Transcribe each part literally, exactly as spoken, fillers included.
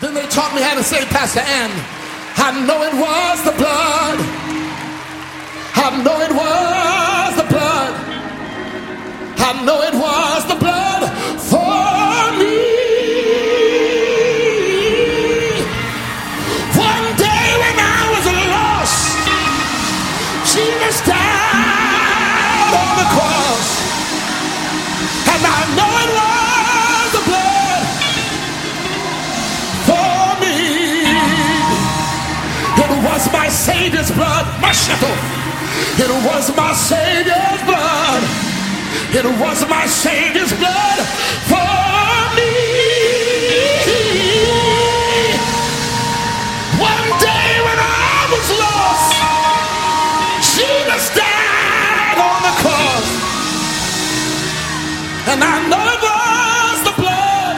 Then they taught me how to say, Pastor Ann, I know it was the blood. I know it was the blood. I know it was the blood for me. One day when I was lost, Jesus died on the cross. And I know it was the blood for me. It was my Savior's blood, my shepherd. It was my Savior's blood. It was my Savior's blood for me. One day when I was lost, Jesus died on the cross. And I know it was the blood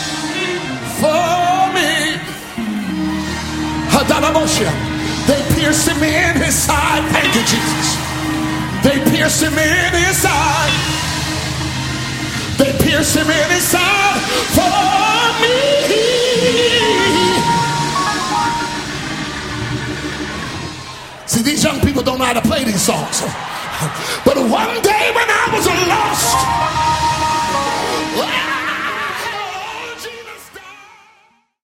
for me. They pierced him in his side. Thank you, Jesus. They pierced him in his side. They pierced him in his side for me. See, these young people don't know how to play these songs. But one day when I was lost,